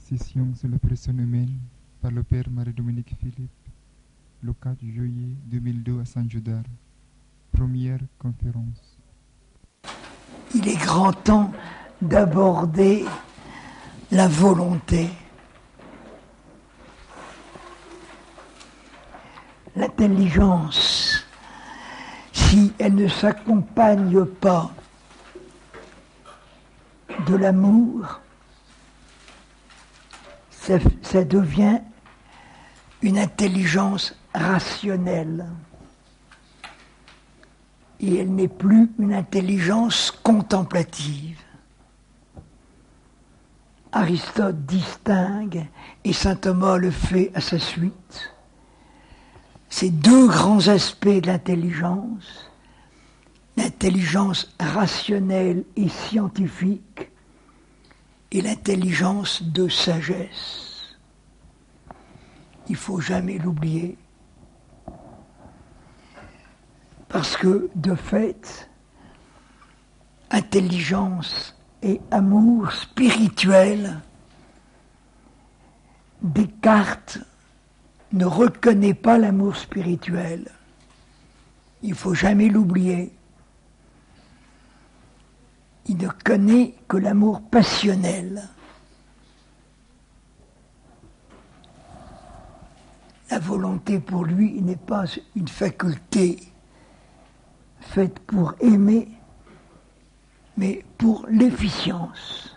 session sur la personne humaine par le père Marie-Dominique Philippe, le 4 juillet 2002 à Saint-Judar. Première conférence. Il est grand temps d'aborder la volonté. L'intelligence, si elle ne s'accompagne pas de l'amour, ça devient une intelligence rationnelle. Et elle n'est plus une intelligence contemplative. Aristote distingue, et saint Thomas le fait à sa suite, ces deux grands aspects de l'intelligence rationnelle et scientifique, et l'intelligence de sagesse. Il ne faut jamais l'oublier. Parce que, de fait, intelligence et amour spirituel, Descartes ne reconnaît pas l'amour spirituel. Il ne faut jamais l'oublier. Il ne connaît que l'amour passionnel. La volonté pour lui n'est pas une faculté faite pour aimer, mais pour l'efficience,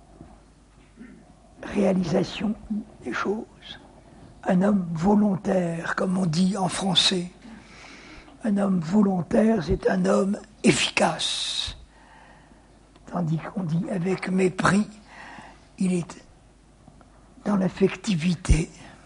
réalisation des choses. Un homme volontaire, comme on dit en français. Un homme volontaire, c'est un homme efficace. Tandis qu'on dit avec mépris, il est dans l'affectivité,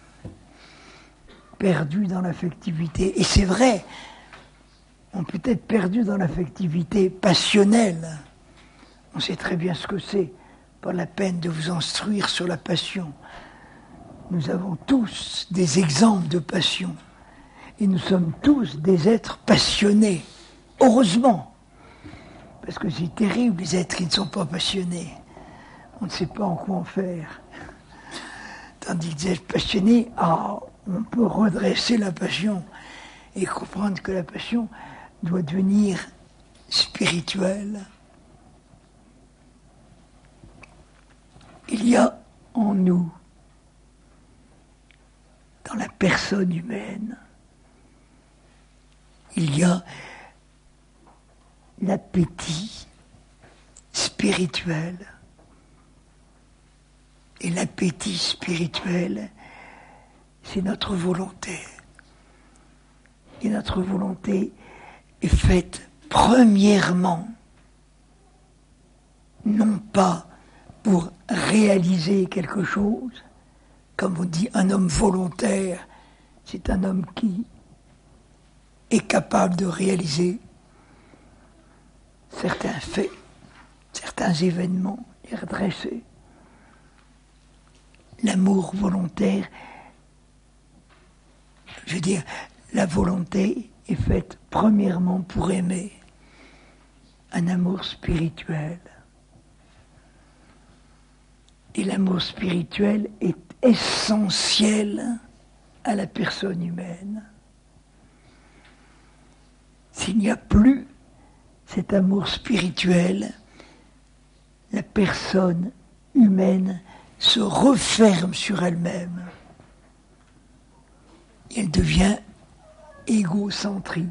perdu dans l'affectivité. Et c'est vrai, on peut être perdu dans l'affectivité passionnelle. On sait très bien ce que c'est, pas la peine de vous instruire sur la passion. Nous avons tous des exemples de passion. Et nous sommes tous des êtres passionnés. Heureusement. Parce que c'est terrible, les êtres qui ne sont pas passionnés. On ne sait pas en quoi en faire. Tandis que les êtres passionnés, on peut redresser la passion et comprendre que la passion doit devenir spirituelle. Il y a en nous, dans la personne humaine, il y a l'appétit spirituel. Et l'appétit spirituel, c'est notre volonté. Et notre volonté est faite premièrement, non pas pour réaliser quelque chose, comme on dit, un homme volontaire, c'est un homme qui est capable de réaliser certains faits, certains événements, les redresser. L'amour volontaire, je veux dire, la volonté est faite premièrement pour aimer, un amour spirituel. Et l'amour spirituel est essentiel à la personne humaine. S'il n'y a plus cet amour spirituel, la personne humaine se referme sur elle-même. Elle devient égocentrique.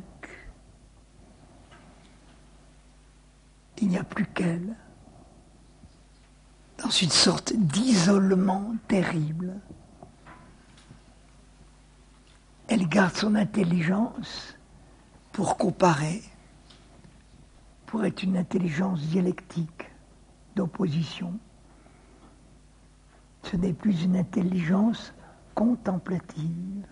Il n'y a plus qu'elle. Dans une sorte d'isolement terrible. Elle garde son intelligence pour comparer, pour être une intelligence dialectique, d'opposition. Ce n'est plus une intelligence contemplative.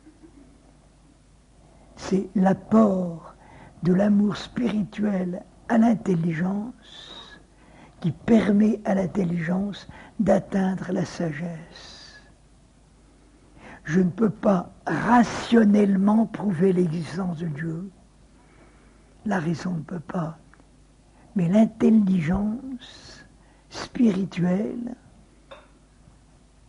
C'est l'apport de l'amour spirituel à l'intelligence qui permet à l'intelligence d'atteindre la sagesse. Je ne peux pas rationnellement prouver l'existence de Dieu. La raison ne peut pas. Mais l'intelligence spirituelle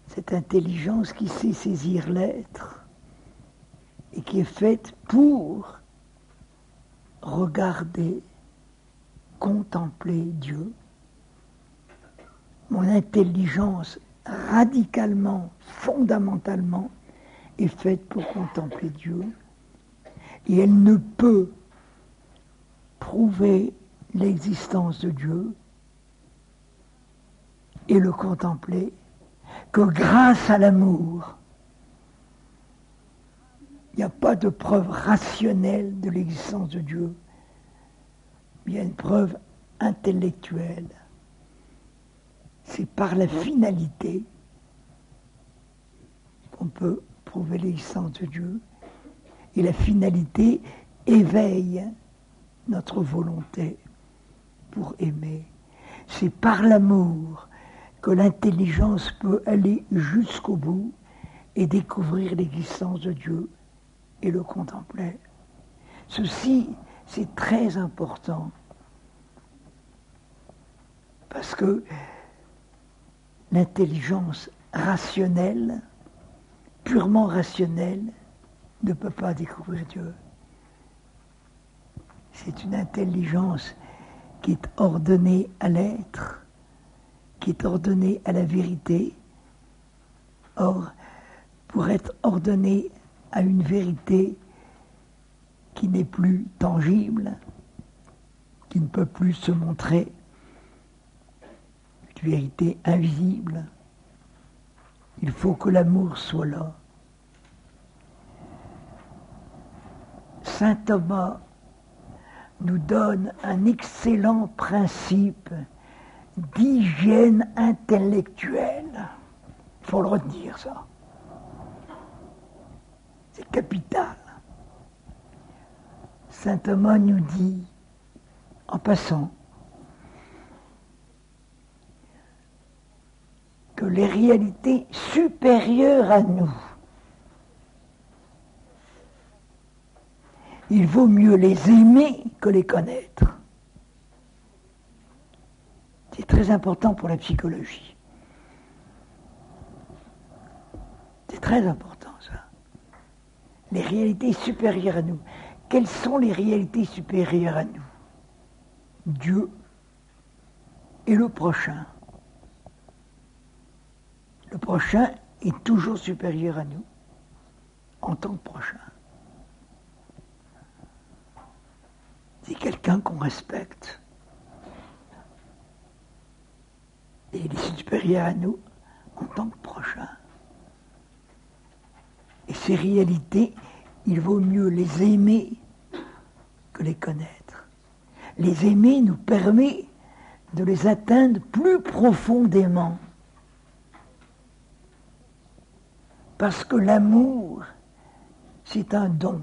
cette intelligence qui sait saisir l'être et qui est faite pour regarder, contempler Dieu. Mon intelligence radicalement, fondamentalement, est faite pour contempler Dieu. Et elle ne peut prouver l'existence de Dieu et le contempler que grâce à l'amour. Il n'y a pas de preuve rationnelle de l'existence de Dieu. Il y a une preuve intellectuelle. C'est par la finalité qu'on peut prouver l'existence de Dieu. Et la finalité éveille notre volonté pour aimer. C'est par l'amour que l'intelligence peut aller jusqu'au bout et découvrir l'existence de Dieu et le contempler. Ceci, c'est très important parce que l'intelligence rationnelle, purement rationnelle, ne peut pas découvrir Dieu. C'est une intelligence qui est ordonnée à l'être, qui est ordonnée à la vérité. Or, pour être ordonnée à une vérité qui n'est plus tangible, qui ne peut plus se montrer, une vérité invisible, il faut que l'amour soit là. Saint Thomas nous donne un excellent principe d'hygiène intellectuelle. Il faut le retenir, ça. C'est capital. Saint Thomas nous dit, en passant, que les réalités supérieures à nous, il vaut mieux les aimer que les connaître. C'est très important pour la psychologie. C'est très important, ça. Les réalités supérieures à nous. Quelles sont les réalités supérieures à nous? Dieu et le prochain. Le prochain est toujours supérieur à nous, en tant que prochain. C'est quelqu'un qu'on respecte. Et il est supérieur à nous en tant que prochain. Et ces réalités, il vaut mieux les aimer que les connaître. Les aimer nous permet de les atteindre plus profondément. Parce que l'amour, c'est un don.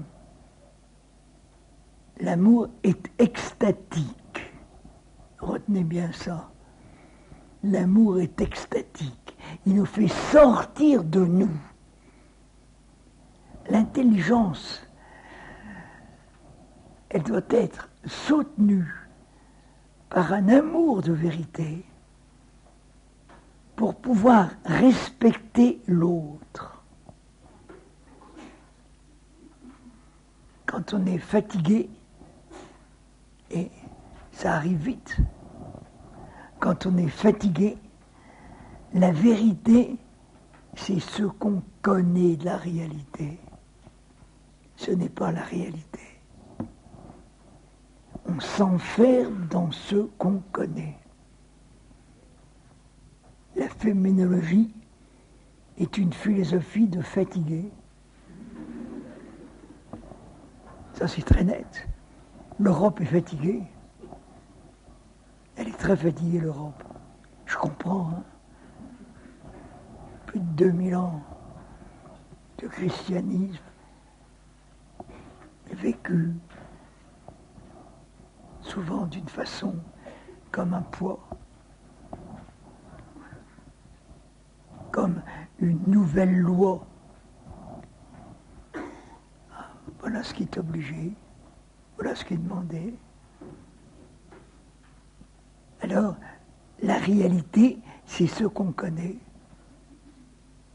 L'amour est extatique. Retenez bien ça. L'amour est extatique. Il nous fait sortir de nous. L'intelligence, elle doit être soutenue par un amour de vérité pour pouvoir respecter l'autre. Quand on est fatigué, et ça arrive vite, quand on est fatigué, la vérité, c'est ce qu'on connaît de la réalité. Ce n'est pas la réalité. On s'enferme dans ce qu'on connaît. La phénoménologie est une philosophie de fatigué. Ça, c'est très net. L'Europe est fatiguée. Elle est très fatiguée, l'Europe. Je comprends, hein. Plus de 2000 ans de christianisme vécu souvent d'une façon comme un poids, comme une nouvelle loi. Voilà ce qui est obligé, voilà ce qui est demandé. Alors, la réalité, c'est ce qu'on connaît.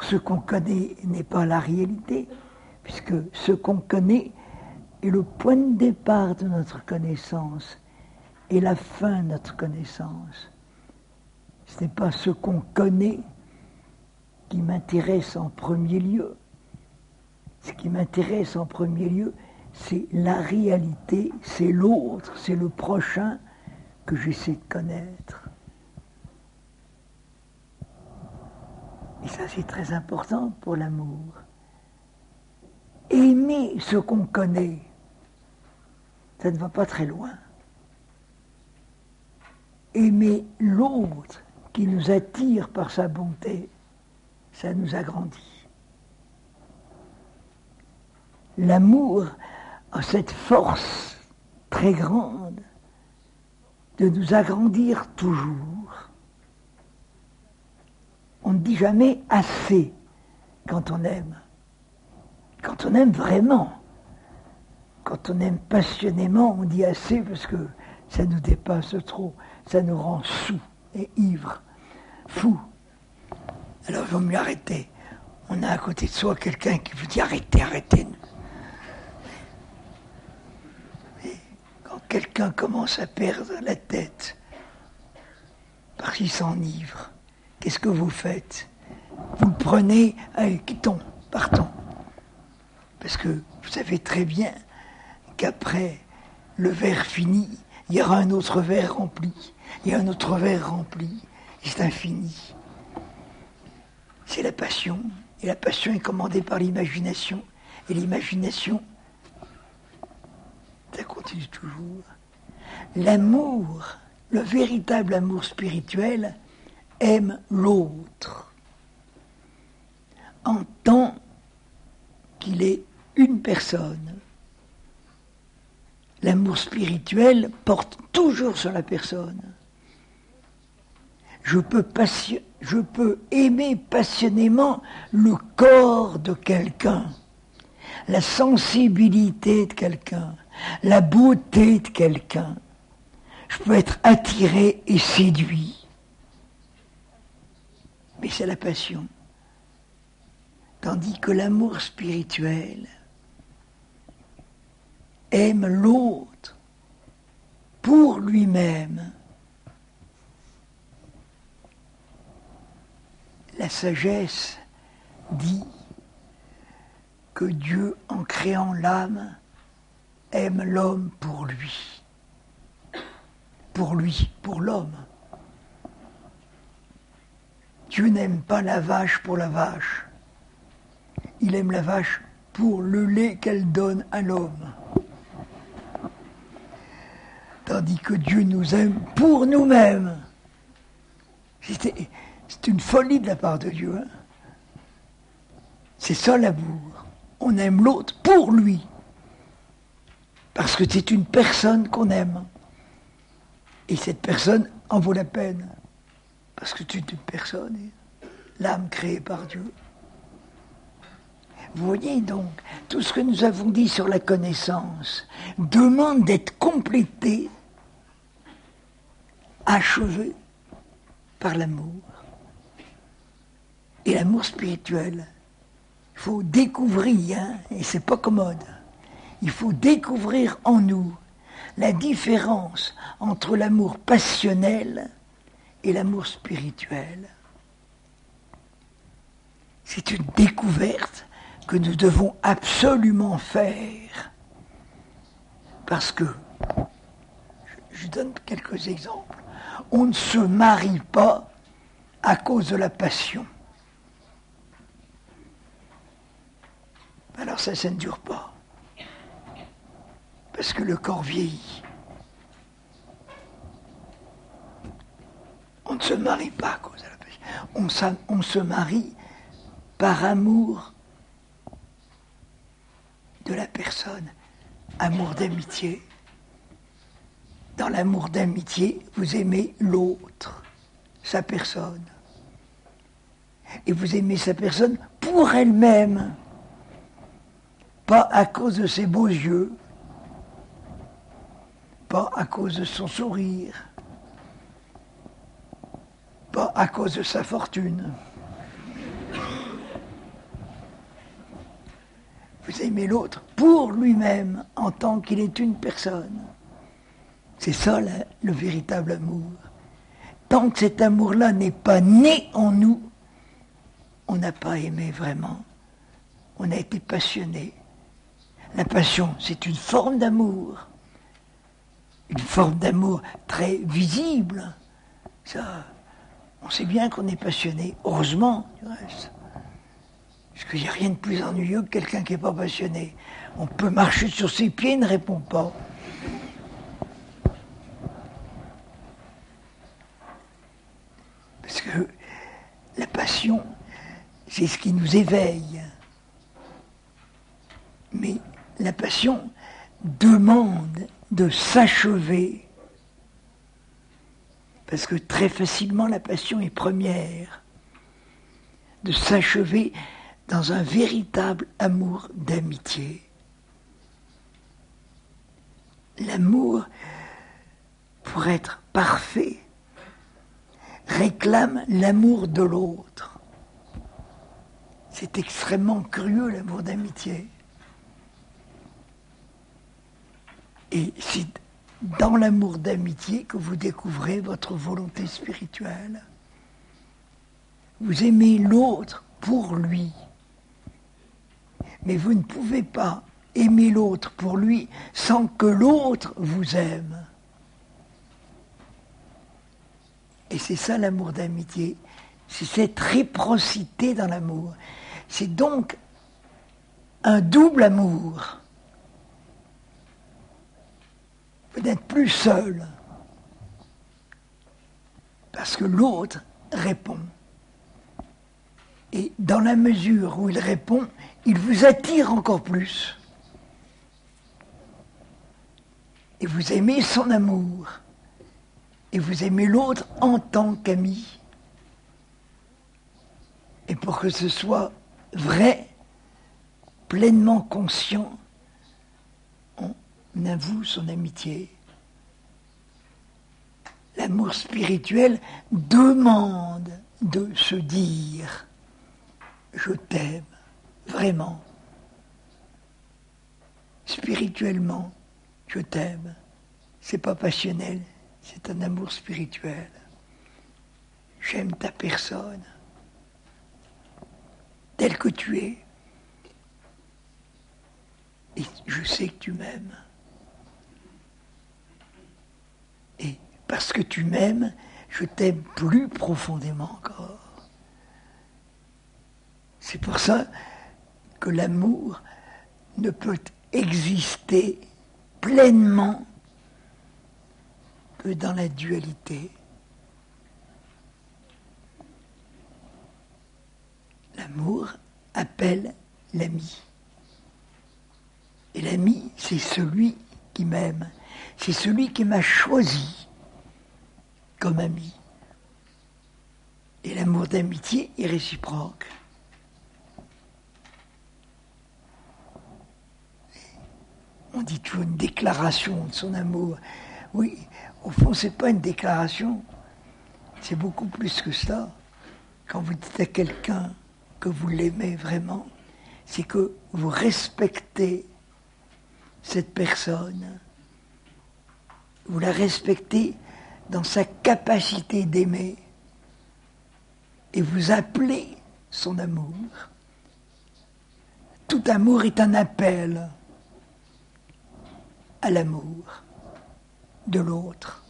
ce qu'on connaît n'est pas la réalité, puisque ce qu'on connaît est le point de départ de notre connaissance et la fin de notre connaissance. Ce n'est pas ce qu'on connaît qui m'intéresse en premier lieu. Ce qui m'intéresse en premier lieu, c'est la réalité, c'est l'autre, c'est le prochain que j'essaie de connaître. Et ça, c'est très important pour l'amour. Aimer ce qu'on connaît, ça ne va pas très loin. Aimer l'autre qui nous attire par sa bonté, ça nous agrandit. L'amour a cette force très grande de nous agrandir toujours. On ne dit jamais assez quand on aime. Quand on aime vraiment, quand on aime passionnément, on dit assez parce que ça nous dépasse trop, ça nous rend saoul et ivre, fou. Alors il vaut mieux arrêter. On a à côté de soi quelqu'un qui vous dit arrêtez, arrêtez. Et quand quelqu'un commence à perdre la tête parce qu'il s'enivre, qu'est-ce que vous faites? Vous le prenez, allez, quittons, partons. Parce que vous savez très bien qu'après le verre fini, il y aura un autre verre rempli, il y a un autre verre rempli, et c'est infini. C'est la passion, et la passion est commandée par l'imagination, et l'imagination, ça continue toujours. L'amour, le véritable amour spirituel, aime l'autre en tant qu'il est une personne. L'amour spirituel porte toujours sur la personne. Je peux aimer passionnément le corps de quelqu'un, la sensibilité de quelqu'un, la beauté de quelqu'un. Je peux être attiré et séduit. Mais c'est la passion. Tandis que l'amour spirituel aime l'autre pour lui-même. La sagesse dit que Dieu, en créant l'âme, aime l'homme pour lui. Pour lui, pour l'homme. Dieu n'aime pas la vache pour la vache. Il aime la vache pour le lait qu'elle donne à l'homme. Tandis que Dieu nous aime pour nous-mêmes. C'est une folie de la part de Dieu. Hein. C'est ça l'amour. On aime l'autre pour lui. Parce que c'est une personne qu'on aime. Et cette personne en vaut la peine. Parce que c'est une personne, l'âme créée par Dieu. Vous voyez donc, tout ce que nous avons dit sur la connaissance demande d'être complété, achevé par l'amour. Et l'amour spirituel, il faut découvrir, hein, et c'est pas commode, il faut découvrir en nous la différence entre l'amour passionnel et l'amour spirituel. C'est une découverte que nous devons absolument faire. Parce que, je donne quelques exemples, on ne se marie pas à cause de la passion. Alors ça ne dure pas. Parce que le corps vieillit. On ne se marie pas à cause de la passion. On se marie par amour de la personne, amour d'amitié. Dans l'amour d'amitié, vous aimez l'autre, sa personne. Et vous aimez sa personne pour elle-même, pas à cause de ses beaux yeux, pas à cause de son sourire, pas à cause de sa fortune. Vous aimez l'autre pour lui-même, en tant qu'il est une personne. C'est ça le véritable amour. Tant que cet amour-là n'est pas né en nous, on n'a pas aimé vraiment. On a été passionné. La passion, c'est une forme d'amour. Une forme d'amour très visible. Ça, on sait bien qu'on est passionné. Heureusement, du reste. Parce qu'il n'y a rien de plus ennuyeux que quelqu'un qui n'est pas passionné. On peut marcher sur ses pieds, il ne répond pas. Parce que la passion, c'est ce qui nous éveille. Mais la passion demande de s'achever. Parce que très facilement, la passion est première. De s'achever dans un véritable amour d'amitié. L'amour, pour être parfait, réclame l'amour de l'autre. C'est extrêmement curieux, l'amour d'amitié. Et c'est dans l'amour d'amitié que vous découvrez votre volonté spirituelle. Vous aimez l'autre pour lui. Mais vous ne pouvez pas aimer l'autre pour lui sans que l'autre vous aime. Et c'est ça l'amour d'amitié. C'est cette réciprocité dans l'amour. C'est donc un double amour. Vous n'êtes plus seul. Parce que l'autre répond. Et dans la mesure où il répond, il vous attire encore plus. Et vous aimez son amour. Et vous aimez l'autre en tant qu'ami. Et pour que ce soit vrai, pleinement conscient, on avoue son amitié. L'amour spirituel demande de se dire « je t'aime ». Vraiment, spirituellement, je t'aime. C'est pas passionnel, c'est un amour spirituel. J'aime ta personne, telle que tu es. Et je sais que tu m'aimes. Et parce que tu m'aimes, je t'aime plus profondément encore. C'est pour ça que l'amour ne peut exister pleinement que dans la dualité. L'amour appelle l'ami. Et l'ami, c'est celui qui m'aime. C'est celui qui m'a choisi comme ami. Et l'amour d'amitié est réciproque. On dit toujours une déclaration de son amour. Oui, au fond, c'est pas une déclaration. C'est beaucoup plus que ça. Quand vous dites à quelqu'un que vous l'aimez vraiment, c'est que vous respectez cette personne. Vous la respectez dans sa capacité d'aimer. Et vous appelez son amour. Tout amour est un appel à l'amour de l'autre.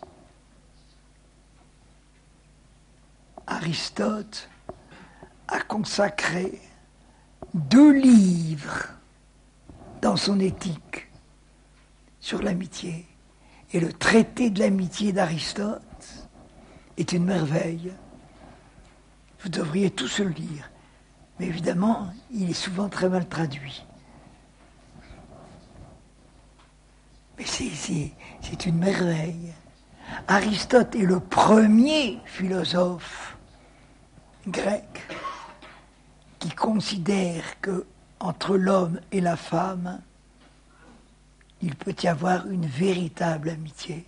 Aristote a consacré 2 livres dans son éthique sur l'amitié. Et le traité de l'amitié d'Aristote est une merveille. Vous devriez tous le lire. Mais évidemment, il est souvent très mal traduit. Mais c'est une merveille. Aristote est le premier philosophe grec qui considère que entre l'homme et la femme, il peut y avoir une véritable amitié.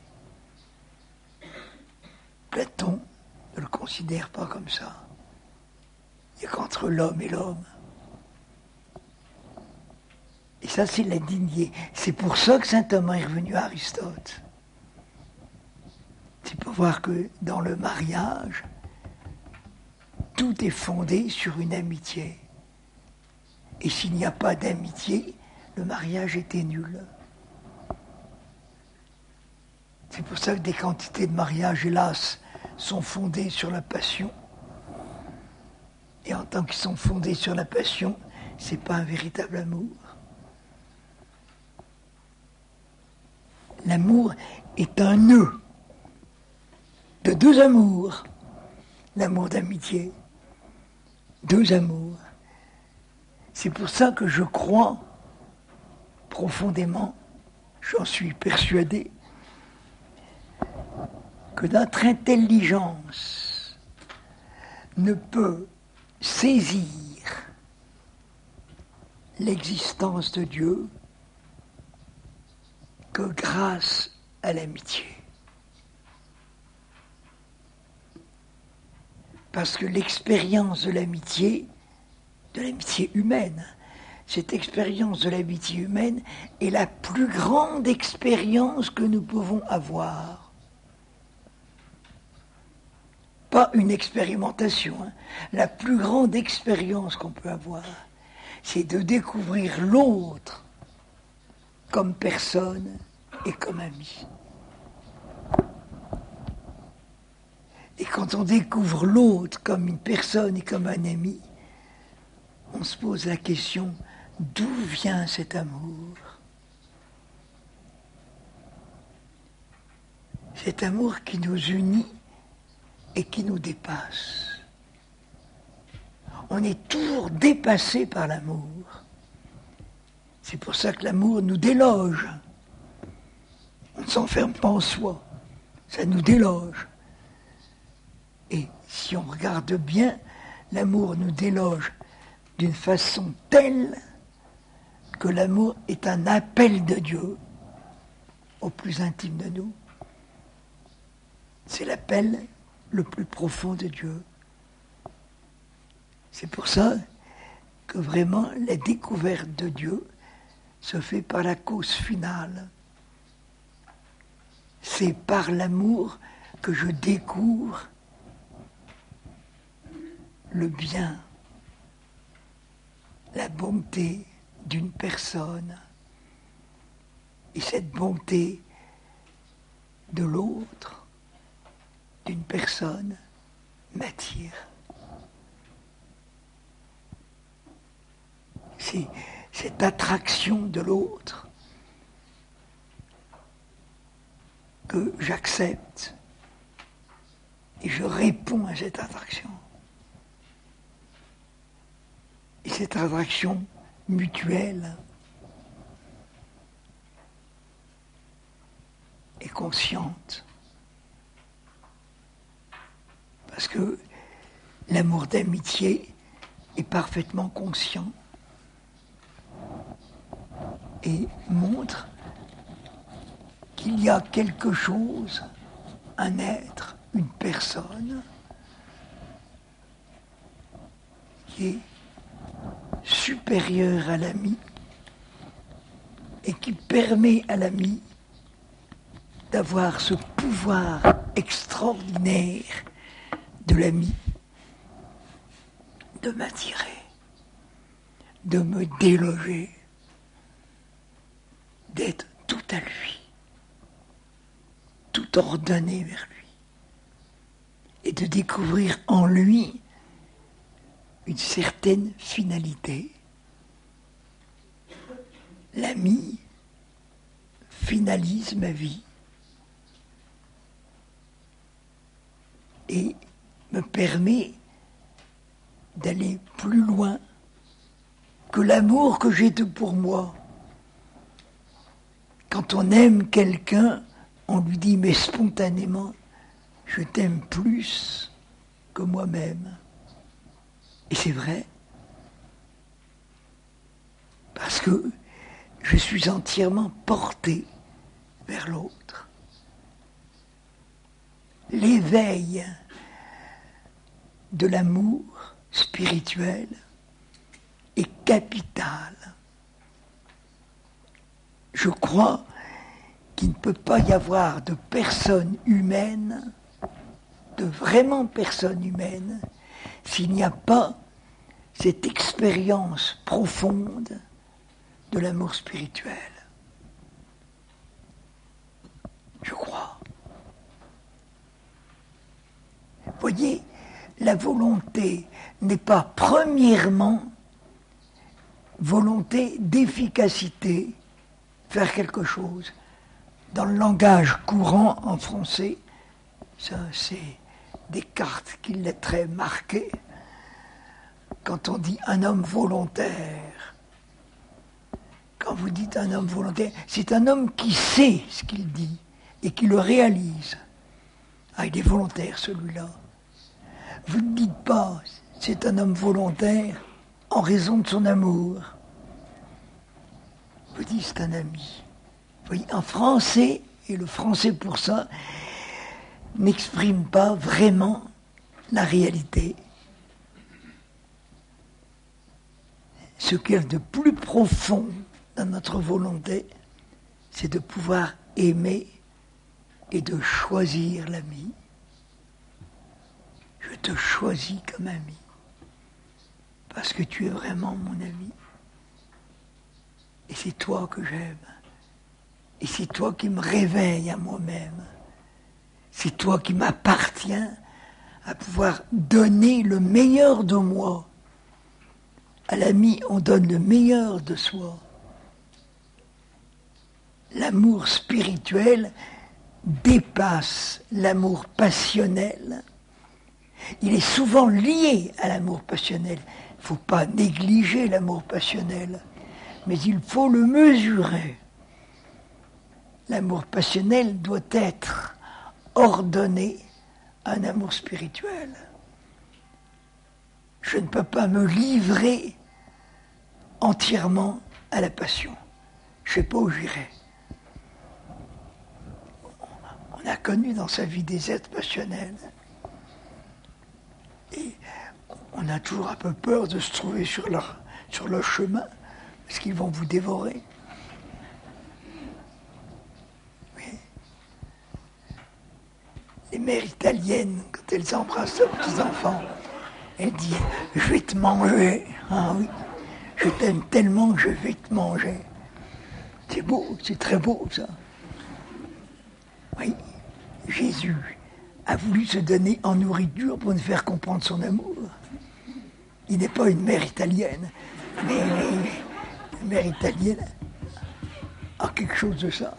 Platon ne le considère pas comme ça. Il n'y a qu'entre l'homme et l'homme. ça, c'est l'indigné. C'est pour ça que saint Thomas est revenu à Aristote. C'est pour voir que dans le mariage, tout est fondé sur une amitié. Et s'il n'y a pas d'amitié, le mariage était nul. C'est pour ça que des quantités de mariages, hélas, sont fondés sur la passion. Et en tant qu'ils sont fondés sur la passion, ce n'est pas un véritable amour. L'amour est un nœud de deux amours. L'amour d'amitié, deux amours. C'est pour ça que je crois profondément, j'en suis persuadé, que notre intelligence ne peut saisir l'existence de Dieu que grâce à l'amitié. Parce que l'expérience de l'amitié humaine, cette expérience de l'amitié humaine est la plus grande expérience que nous pouvons avoir. Pas une expérimentation, hein. La plus grande expérience qu'on peut avoir, c'est de découvrir l'autre comme personne et comme ami. Et quand on découvre l'autre comme une personne et comme un ami, on se pose la question, d'où vient cet amour? Cet amour qui nous unit et qui nous dépasse. On est toujours dépassé par l'amour. C'est pour ça que l'amour nous déloge. On ne s'enferme pas en soi. Ça nous déloge. Et si on regarde bien, l'amour nous déloge d'une façon telle que l'amour est un appel de Dieu au plus intime de nous. C'est l'appel le plus profond de Dieu. C'est pour ça que vraiment la découverte de Dieu se fait par la cause finale. C'est par l'amour que je découvre le bien, la bonté d'une personne. Et cette bonté de l'autre, d'une personne, m'attire. C'est cette attraction de l'autre que j'accepte et je réponds à cette attraction. Et cette attraction mutuelle et consciente. Parce que l'amour d'amitié est parfaitement conscient et montre qu'il y a quelque chose, un être, une personne qui est supérieur à l'ami et qui permet à l'ami d'avoir ce pouvoir extraordinaire de l'ami de m'attirer, de me déloger, d'être tout à lui, tout ordonné vers lui, et de découvrir en lui une certaine finalité. L'ami finalise ma vie et me permet d'aller plus loin que l'amour que j'ai pour moi. Quand on aime quelqu'un, on lui dit, mais spontanément, je t'aime plus que moi-même. Et c'est vrai, parce que je suis entièrement porté vers l'autre. L'éveil de l'amour spirituel est capital je crois qu'il ne peut pas y avoir de personne humaine, de vraiment personne humaine, s'il n'y a pas cette expérience profonde de l'amour spirituel. Je crois. Voyez, la volonté n'est pas premièrement volonté d'efficacité, faire quelque chose. Dans le langage courant en français, ça c'est Descartes qui l'a très marqué, quand on dit un homme volontaire. Quand vous dites un homme volontaire, c'est un homme qui sait ce qu'il dit et qui le réalise. Ah, il est volontaire celui-là. Vous ne dites pas, c'est un homme volontaire en raison de son amour. Vous dites, c'est un ami. Vous voyez, en français, et le français pour ça, n'exprime pas vraiment la réalité. Ce qu'il y a de plus profond dans notre volonté, c'est de pouvoir aimer et de choisir l'ami. Je te choisis comme ami, parce que tu es vraiment mon ami. Et c'est toi que j'aime. Et c'est toi qui me réveille à moi-même. C'est toi qui m'appartiens à pouvoir donner le meilleur de moi. À l'ami, on donne le meilleur de soi. L'amour spirituel dépasse l'amour passionnel. Il est souvent lié à l'amour passionnel. Il ne faut pas négliger l'amour passionnel, mais il faut le mesurer. L'amour passionnel doit être ordonné à un amour spirituel. Je ne peux pas me livrer entièrement à la passion. Je ne sais pas où j'irai. On a connu dans sa vie des êtres passionnels. Et on a toujours un peu peur de se trouver sur leur chemin, parce qu'ils vont vous dévorer. Mais les mères italiennes, quand elles embrassent leurs petits-enfants, elles disent « Je vais te manger. » Ah oui, je t'aime tellement que je vais te manger. C'est beau, c'est très beau ça. Oui, Jésus a voulu se donner en nourriture pour nous faire comprendre son amour. Il n'est pas une mère italienne, mais une mère italienne a quelque chose de ça.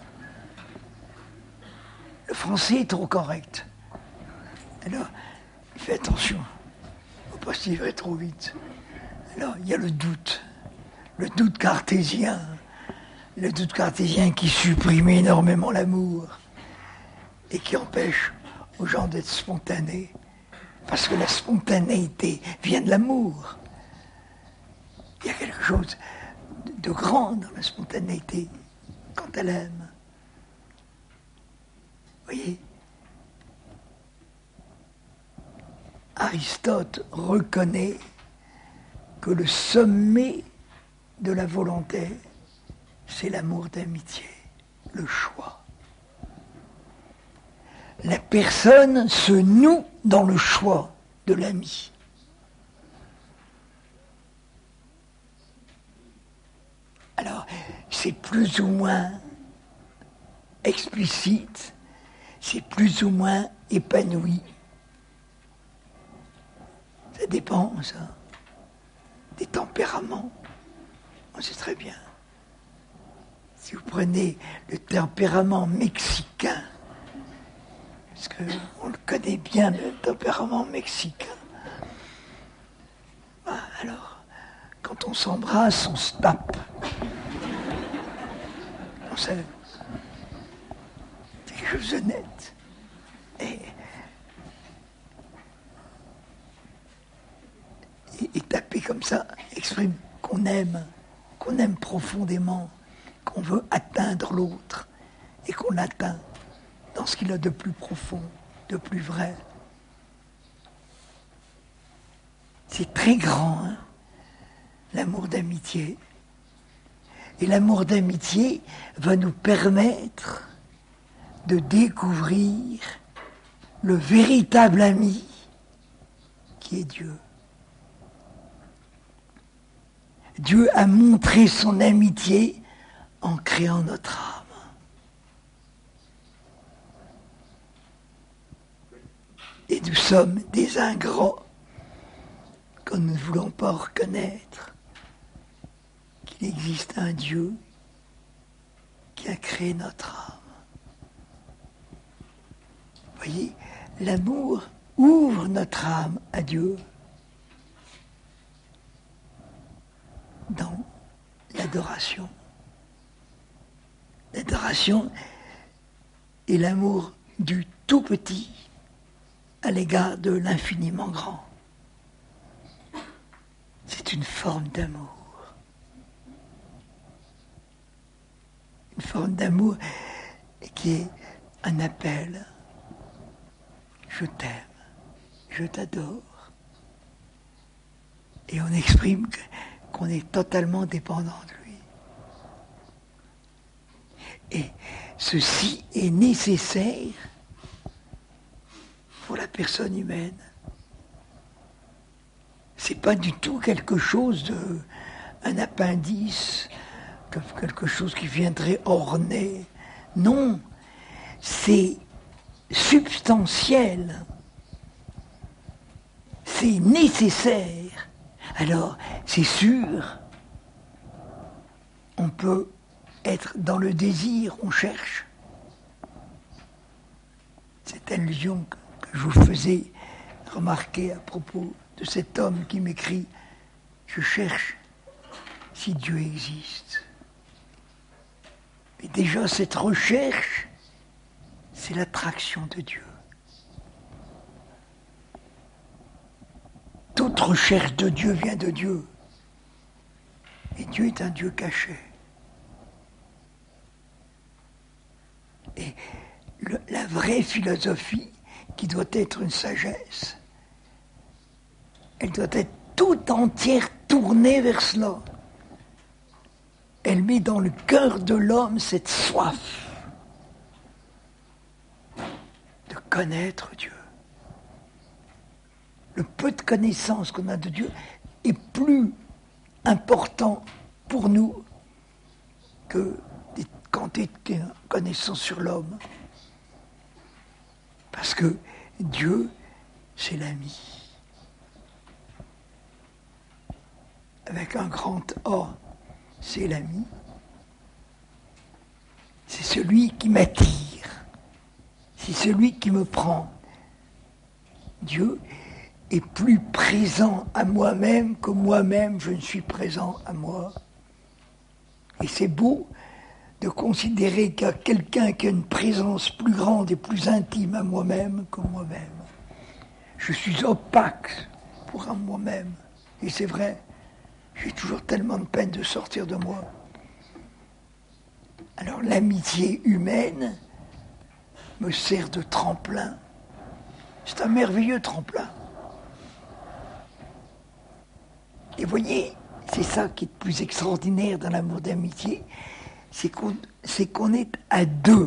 Le français est trop correct. Alors, fais attention, il ne faut pas se livrer trop vite. Alors, il y a le doute cartésien. Le doute cartésien qui supprime énormément l'amour et qui empêche aux gens d'être spontanés, parce que la spontanéité vient de l'amour. Il y a quelque chose de grand dans la spontanéité quand elle aime. Vous voyez, Aristote reconnaît que le sommet de la volonté, c'est l'amour d'amitié, le choix. La personne se noue dans le choix de l'ami. Alors, c'est plus ou moins explicite, c'est plus ou moins épanoui. Ça dépend, ça, des tempéraments. On sait très bien. Si vous prenez le tempérament mexicain, parce qu'on le connaît bien, le tempérament mexicain. Alors, quand on s'embrasse, on se tape. On sait. C'est quelque chose de net. Et taper comme ça exprime qu'on aime profondément, qu'on veut atteindre l'autre, et qu'on l'atteint dans ce qu'il a de plus profond, de plus vrai. C'est très grand, hein, l'amour d'amitié. Et l'amour d'amitié va nous permettre de découvrir le véritable ami qui est Dieu. Dieu a montré son amitié en créant notre âme. Et nous sommes des ingrats quand nous ne voulons pas reconnaître qu'il existe un Dieu qui a créé notre âme. Vous voyez, l'amour ouvre notre âme à Dieu dans l'adoration. L'adoration est l'amour du tout petit à l'égard de l'infiniment grand. C'est une forme d'amour. Une forme d'amour qui est un appel. Je t'aime, je t'adore. Et on exprime qu'on est totalement dépendant de lui. Et ceci est nécessaire pour la personne humaine. C'est pas du tout quelque chose un appendice, quelque chose qui viendrait orner. Non, c'est substantiel. C'est nécessaire. Alors, c'est sûr, on peut être dans le désir, on cherche. Cette allusion que je vous faisais remarquer à propos de cet homme qui m'écrit « Je cherche si Dieu existe ». Et déjà, cette recherche, c'est l'attraction de Dieu. Toute recherche de Dieu vient de Dieu. Et Dieu est un Dieu caché. Et la vraie philosophie, qui doit être une sagesse, elle doit être tout entière tournée vers cela. Elle met dans le cœur de l'homme cette soif de connaître Dieu. Le peu de connaissance qu'on a de Dieu est plus important pour nous que des quantités de connaissances sur l'homme. Parce que Dieu, c'est l'ami. Avec un grand A, c'est l'ami. C'est celui qui m'attire. C'est celui qui me prend. Dieu est plus présent à moi-même que moi-même je ne suis présent à moi. Et c'est beau de considérer qu'il y a quelqu'un qui a une présence plus grande et plus intime à moi-même que moi-même. Je suis opaque pour un moi-même. Et c'est vrai, j'ai toujours tellement de peine de sortir de moi. Alors l'amitié humaine me sert de tremplin. C'est un merveilleux tremplin. Et voyez, c'est ça qui est le plus extraordinaire dans l'amour d'amitié, c'est qu'on est à deux.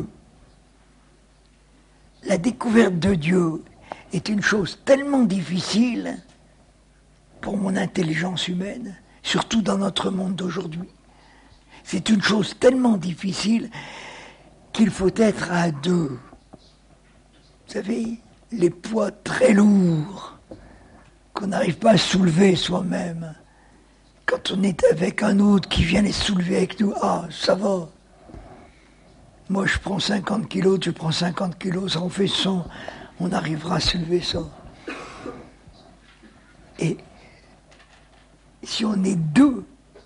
La découverte de Dieu est une chose tellement difficile pour mon intelligence humaine, surtout dans notre monde d'aujourd'hui. C'est une chose tellement difficile qu'il faut être à deux. Vous savez, les poids très lourds qu'on n'arrive pas à soulever soi-même. Quand on est avec un autre qui vient les soulever avec nous, ah, ça va. Moi, je prends 50 kilos, tu prends 50 kilos, ça en fait 100, on arrivera à soulever ça. Et si on est deux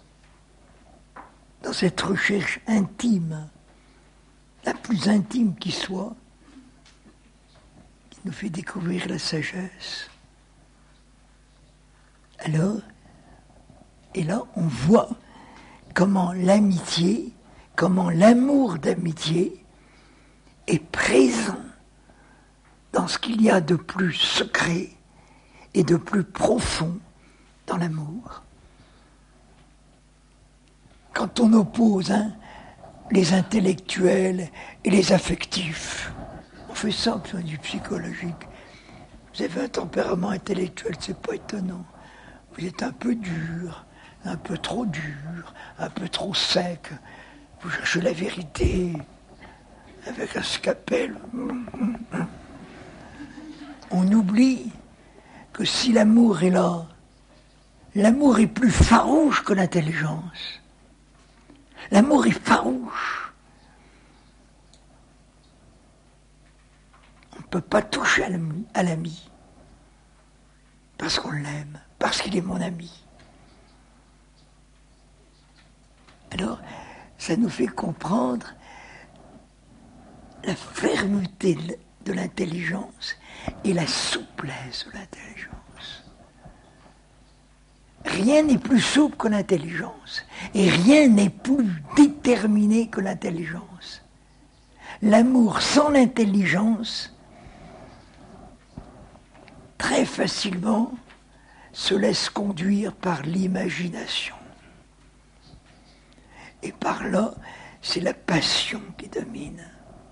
dans cette recherche intime, la plus intime qui soit, qui nous fait découvrir la sagesse, alors, et là, on voit comment l'amitié, comment l'amour d'amitié est présent dans ce qu'il y a de plus secret et de plus profond dans l'amour. quand on oppose les intellectuels et les affectifs. On fait ça, point de vue psychologique. Vous avez un tempérament intellectuel, c'est pas étonnant. Vous êtes un peu dur, un peu trop dur, un peu trop sec. Vous cherchez la vérité avec un scalpel. On oublie que si l'amour est là, l'amour est plus farouche que l'intelligence. L'amour est farouche. On ne peut pas toucher à l'ami parce qu'on l'aime, parce qu'il est mon ami. Alors, ça nous fait comprendre la fermeté de l'intelligence et la souplesse de l'intelligence. Rien n'est plus souple que l'intelligence et rien n'est plus déterminé que l'intelligence. L'amour sans l'intelligence, très facilement, se laisse conduire par l'imagination. Et par là, c'est la passion qui domine.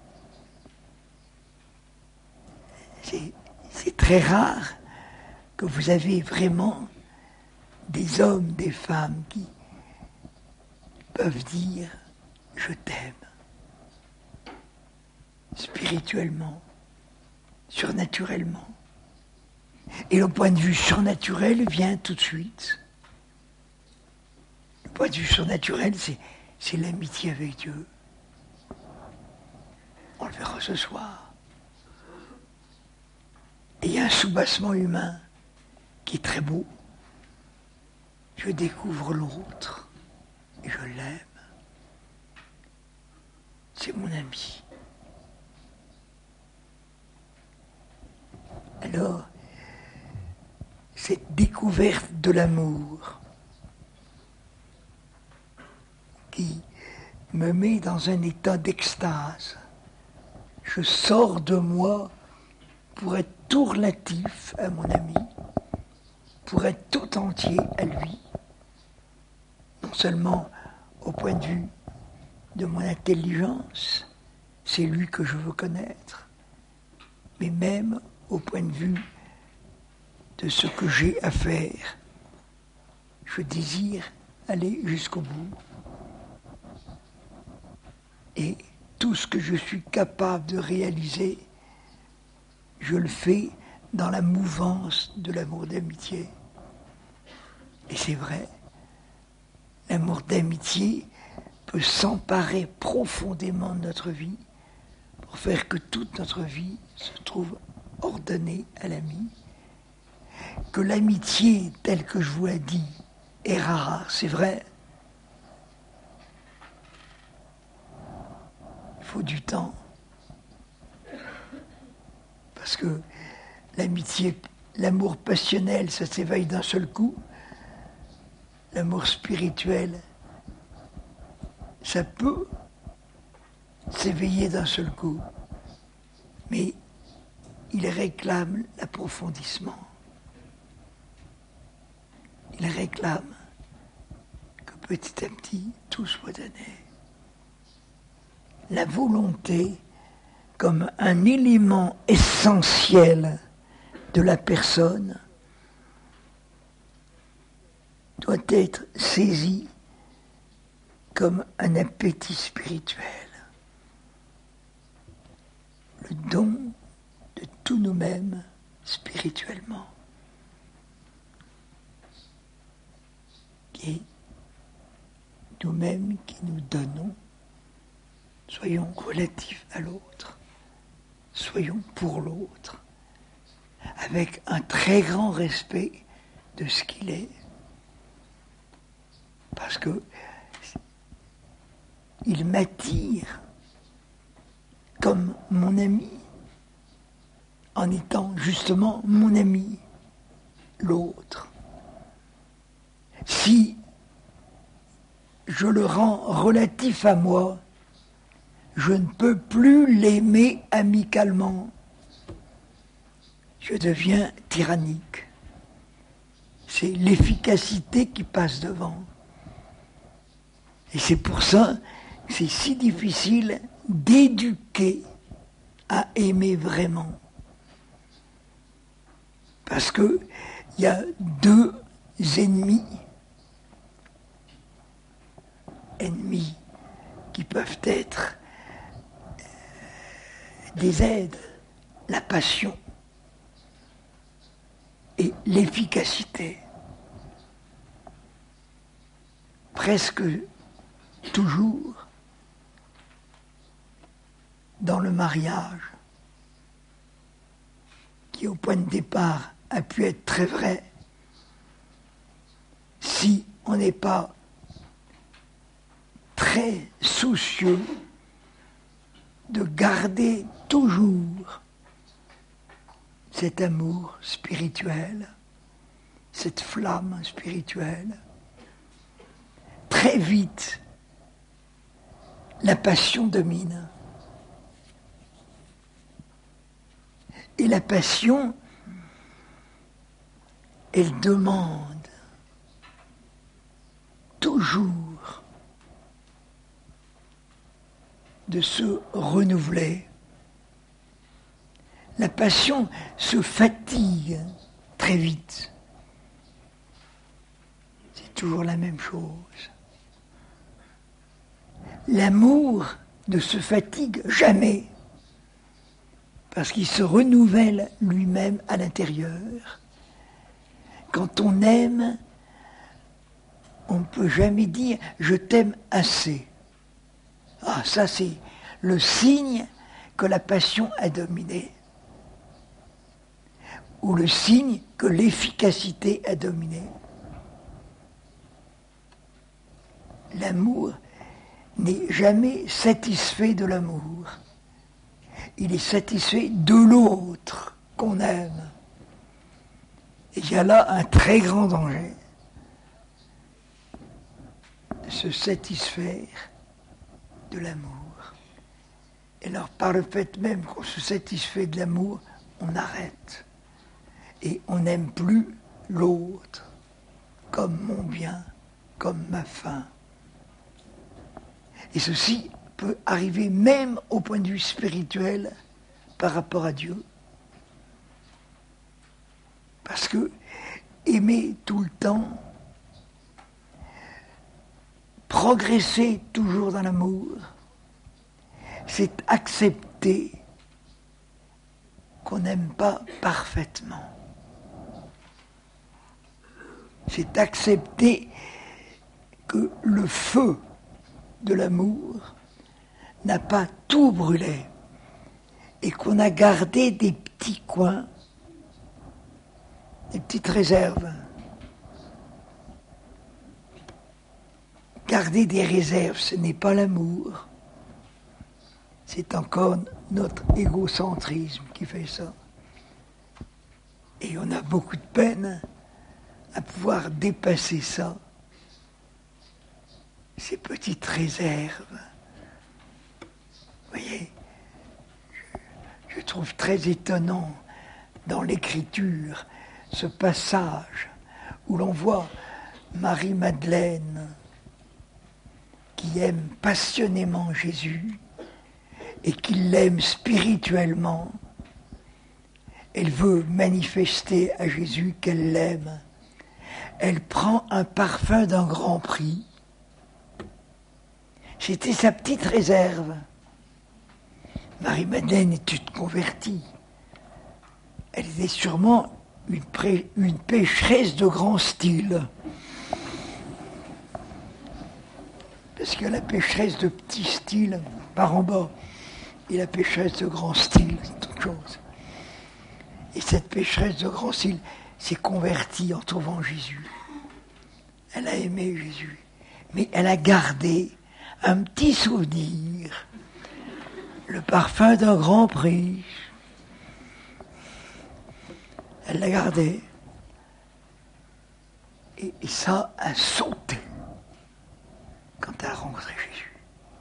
C'est très rare que vous avez vraiment des hommes, des femmes qui peuvent dire « je t'aime » spirituellement, surnaturellement. Et le point de vue surnaturel vient tout de suite. Le point de vue surnaturel, c'est l'amitié avec Dieu. On le verra ce soir. Et il y a un soubassement humain qui est très beau. Je découvre l'autre et je l'aime. C'est mon ami. Alors, cette découverte de l'amour qui me met dans un état d'extase. Je sors de moi pour être tout relatif à mon ami, pour être tout entier à lui, non seulement au point de vue de mon intelligence, c'est lui que je veux connaître, mais même au point de vue de ce que j'ai à faire. Je désire aller jusqu'au bout. Et tout ce que je suis capable de réaliser, je le fais dans la mouvance de l'amour d'amitié. Et c'est vrai, l'amour d'amitié peut s'emparer profondément de notre vie pour faire que toute notre vie se trouve ordonnée à l'ami. Que l'amitié, telle que je vous l'ai dit, est rare, c'est vrai. Il faut du temps. Parce que l'amitié, l'amour passionnel, ça s'éveille d'un seul coup. L'amour spirituel, ça peut s'éveiller d'un seul coup. Mais il réclame l'approfondissement. Il réclame que petit à petit, tout soit donné. La volonté comme un élément essentiel de la personne doit être saisie comme un appétit spirituel. Le don de tous nous-mêmes spirituellement. Et nous-mêmes qui nous donnons, soyons relatifs à l'autre, soyons pour l'autre, avec un très grand respect de ce qu'il est, parce que il m'attire comme mon ami, en étant justement mon ami, l'autre. Si je le rends relatif à moi, je ne peux plus l'aimer amicalement. Je deviens tyrannique. C'est l'efficacité qui passe devant. Et c'est pour ça que c'est si difficile d'éduquer à aimer vraiment. Parce qu'il y a deux ennemis qui peuvent être des aides, la passion et l'efficacité. Presque toujours dans le mariage, qui au point de départ a pu être très vrai, si on n'est pas très soucieux de garder toujours cet amour spirituel, cette flamme spirituelle, très vite, la passion domine. Et la passion, elle demande toujours de se renouveler. La passion se fatigue très vite. C'est toujours la même chose. L'amour ne se fatigue jamais, parce qu'il se renouvelle lui-même à l'intérieur. Quand on aime, on ne peut jamais dire « je t'aime assez ». Ah, ça c'est le signe que la passion a dominé, ou le signe que l'efficacité a dominé. L'amour n'est jamais satisfait de l'amour. Il est satisfait de l'autre qu'on aime. Et il y a là un très grand danger. Se satisfaire de l'amour. Et alors, par le fait même qu'on se satisfait de l'amour, on arrête. Et on n'aime plus l'autre comme mon bien, comme ma faim. Et ceci peut arriver même au point de vue spirituel par rapport à Dieu. Parce que aimer tout le temps, progresser toujours dans l'amour, c'est accepter qu'on n'aime pas parfaitement. C'est accepter que le feu de l'amour n'a pas tout brûlé et qu'on a gardé des petits coins, des petites réserves. Garder des réserves, ce n'est pas l'amour. C'est encore notre égocentrisme qui fait ça. Et on a beaucoup de peine à pouvoir dépasser ça, ces petites réserves. Vous voyez, je trouve très étonnant dans l'Écriture ce passage où l'on voit Marie-Madeleine qui aime passionnément Jésus et qui l'aime spirituellement. Elle veut manifester à Jésus qu'elle l'aime. Elle prend un parfum d'un grand prix. C'était sa petite réserve. Marie-Madeleine est une convertie. Elle était sûrement une pécheresse de grand style. Parce que la pécheresse de petit style, par en bas, et la pécheresse de grand style, c'est autre chose. Et cette pécheresse de grand style s'est convertie en trouvant Jésus. Elle a aimé Jésus, mais elle a gardé un petit souvenir, le parfum d'un grand prix. Elle l'a gardé. Et ça a sauté quand elle a rencontré Jésus.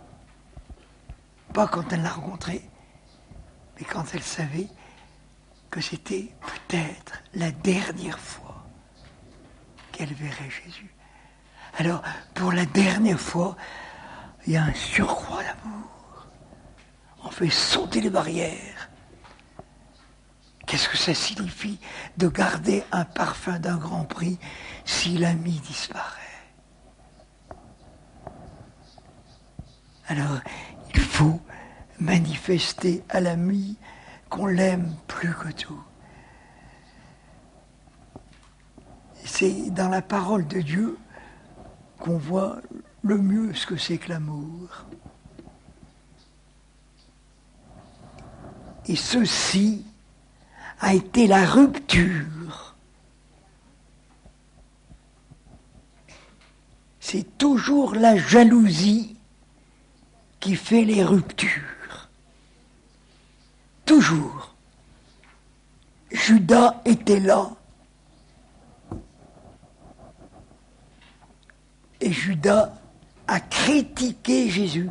Pas quand elle l'a rencontré, mais quand elle savait que c'était peut-être la dernière fois qu'elle verrait Jésus. Alors, pour la dernière fois, il y a un surcroît d'amour. On fait sauter les barrières. Qu'est-ce que ça signifie de garder un parfum d'un grand prix si l'ami disparaît? Alors, il faut manifester à l'ami qu'on l'aime plus que tout. C'est dans la parole de Dieu qu'on voit le mieux ce que c'est que l'amour. Et ceci a été la rupture. C'est toujours la jalousie qui fait les ruptures. Toujours. Judas était là. Et Judas a critiqué Jésus.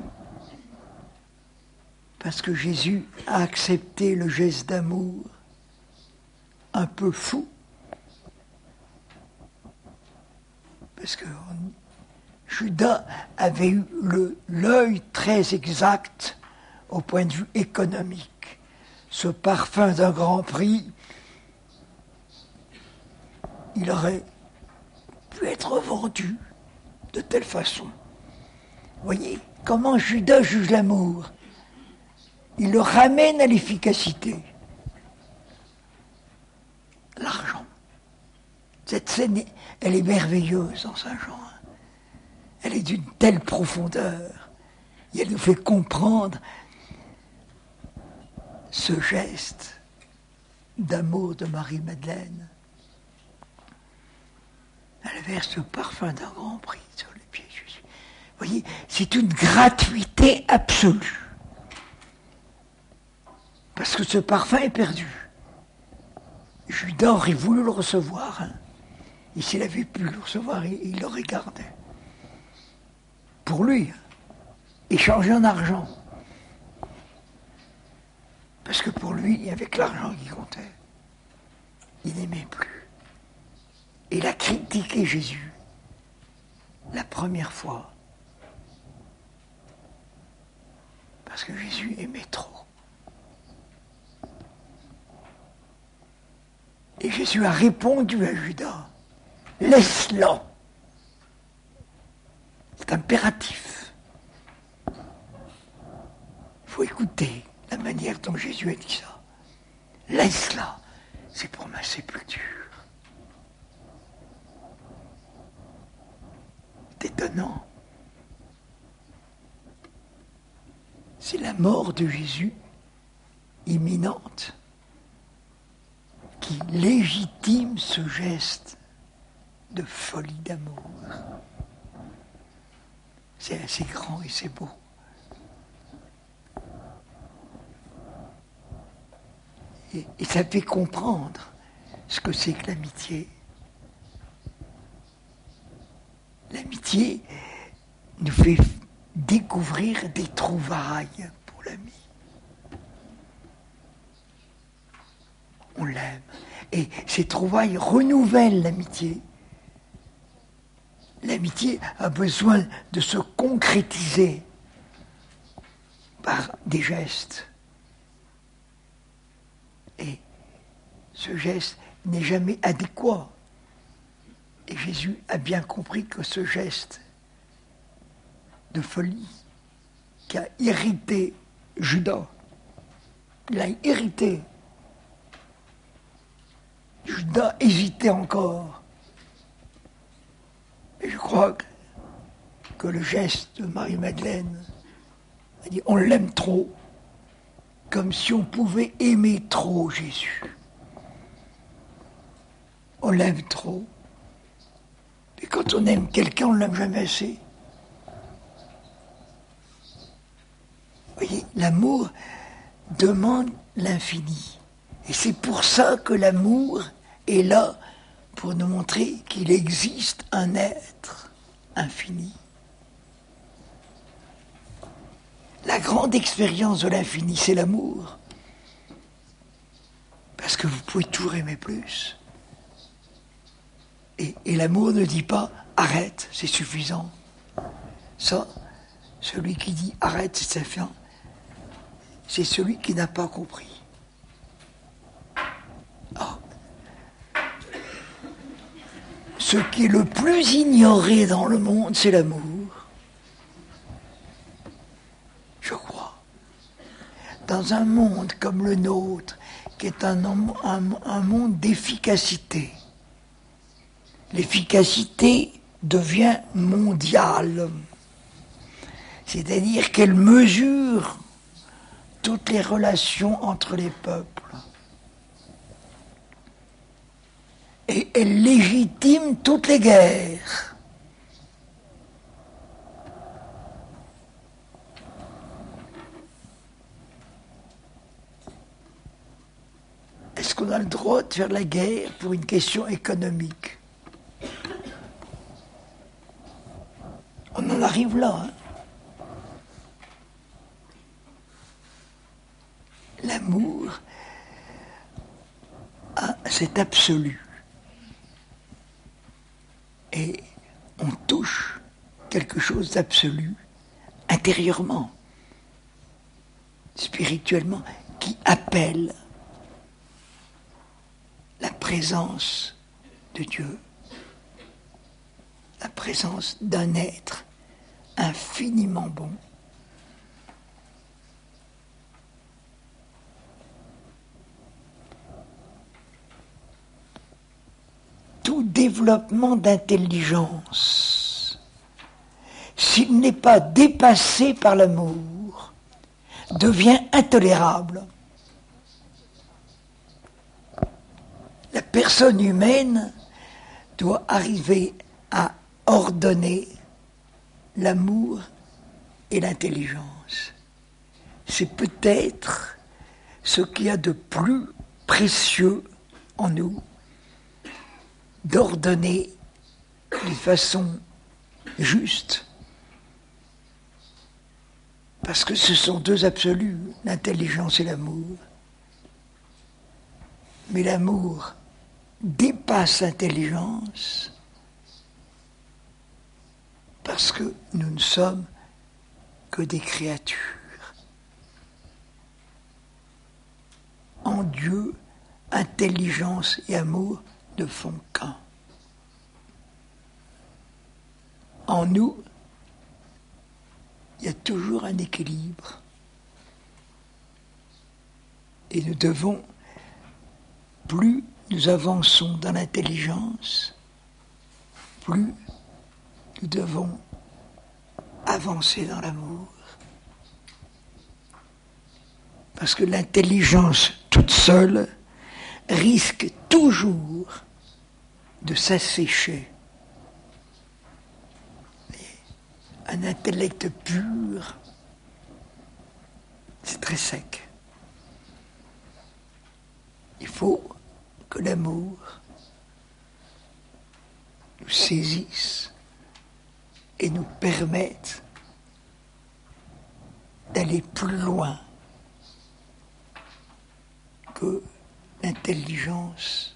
Parce que Jésus a accepté le geste d'amour un peu fou. Parce que Judas avait eu l'œil très exact au point de vue économique. Ce parfum d'un grand prix, il aurait pu être vendu de telle façon. Voyez comment Judas juge l'amour. Il le ramène à l'efficacité. L'argent. Cette scène, elle est merveilleuse dans Saint Jean. Elle est d'une telle profondeur. Et elle nous fait comprendre ce geste d'amour de Marie-Madeleine. Elle verse le parfum d'un grand prix sur les pieds de Jésus. Vous voyez, c'est une gratuité absolue. Parce que ce parfum est perdu. Judas aurait voulu le recevoir. Et s'il avait pu le recevoir, il l'aurait gardé. Pour lui, échangé en argent. Parce que pour lui, il n'y avait que l'argent qui comptait. Il n'aimait plus. Et il a critiqué Jésus la première fois. Parce que Jésus aimait trop. Et Jésus a répondu à Judas, laisse-le. C'est impératif. Il faut écouter la manière dont Jésus a dit ça. Laisse-la, c'est pour ma sépulture. C'est étonnant. C'est la mort de Jésus imminente qui légitime ce geste de folie d'amour. C'est assez grand et c'est beau. Et ça fait comprendre ce que c'est que l'amitié. L'amitié nous fait découvrir des trouvailles pour l'ami. On l'aime. Et ces trouvailles renouvellent l'amitié. L'amitié a besoin de se concrétiser par des gestes. Et ce geste n'est jamais adéquat. Et Jésus a bien compris que ce geste de folie qui a irrité Judas, il a irrité. Judas hésitait encore. Et je crois que le geste de Marie-Madeleine a dit on l'aime trop, comme si on pouvait aimer trop Jésus. On l'aime trop. Et quand on aime quelqu'un, on ne l'aime jamais assez. Vous voyez, l'amour demande l'infini. Et c'est pour ça que l'amour est là pour nous montrer qu'il existe un être infini. La grande expérience de l'infini, c'est l'amour. Parce que vous pouvez toujours aimer plus. Et l'amour ne dit pas arrête, c'est suffisant. Ça, celui qui dit arrête, c'est suffisant, c'est celui qui n'a pas compris. Ah. Ce qui est le plus ignoré dans le monde, c'est l'amour. Je crois. Dans un monde comme le nôtre, qui est un monde d'efficacité, l'efficacité devient mondiale. C'est-à-dire qu'elle mesure toutes les relations entre les peuples. Et elle légitime toutes les guerres. Est-ce qu'on a le droit de faire la guerre pour une question économique? On en arrive là. Hein? L'amour a cet absolu. Et on touche quelque chose d'absolu intérieurement, spirituellement, qui appelle la présence de Dieu, la présence d'un être infiniment bon. Tout développement d'intelligence, s'il n'est pas dépassé par l'amour, devient intolérable. La personne humaine doit arriver à ordonner l'amour et l'intelligence. C'est peut-être ce qu'il y a de plus précieux en nous, d'ordonner d'une façon juste, parce que ce sont deux absolus, l'intelligence et l'amour. Mais l'amour dépasse l'intelligence parce que nous ne sommes que des créatures. En Dieu, intelligence et amour ne font qu'un. En nous, il y a toujours un équilibre. Et nous devons, plus nous avançons dans l'intelligence, plus nous devons avancer dans l'amour. Parce que l'intelligence toute seule risque toujours de s'assécher. Un intellect pur, c'est très sec. Il faut que l'amour nous saisisse et nous permette d'aller plus loin que l'intelligence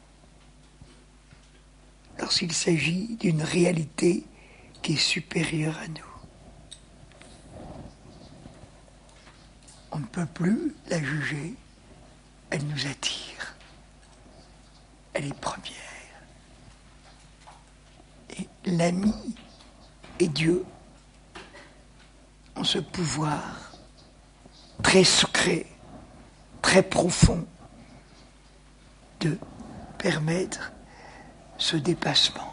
lorsqu'il s'agit d'une réalité qui est supérieure à nous. On ne peut plus la juger, elle nous attire. Elle est première. Et l'ami et Dieu ont ce pouvoir très secret, très profond de permettre ce dépassement.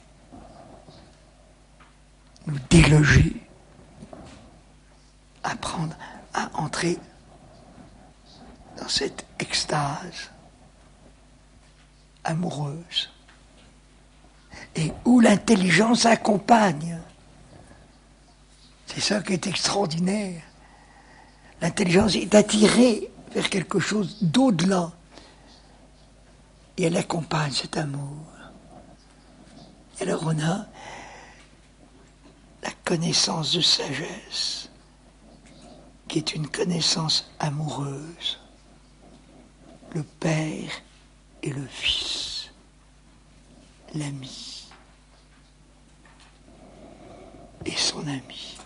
Nous déloger, apprendre à entrer dans cette extase amoureuse et où l'intelligence accompagne. C'est ça qui est extraordinaire. L'intelligence est attirée vers quelque chose d'au-delà et elle accompagne cet amour. Et alors on a la connaissance de sagesse qui est une connaissance amoureuse, le Père et le Fils, l'ami et son ami.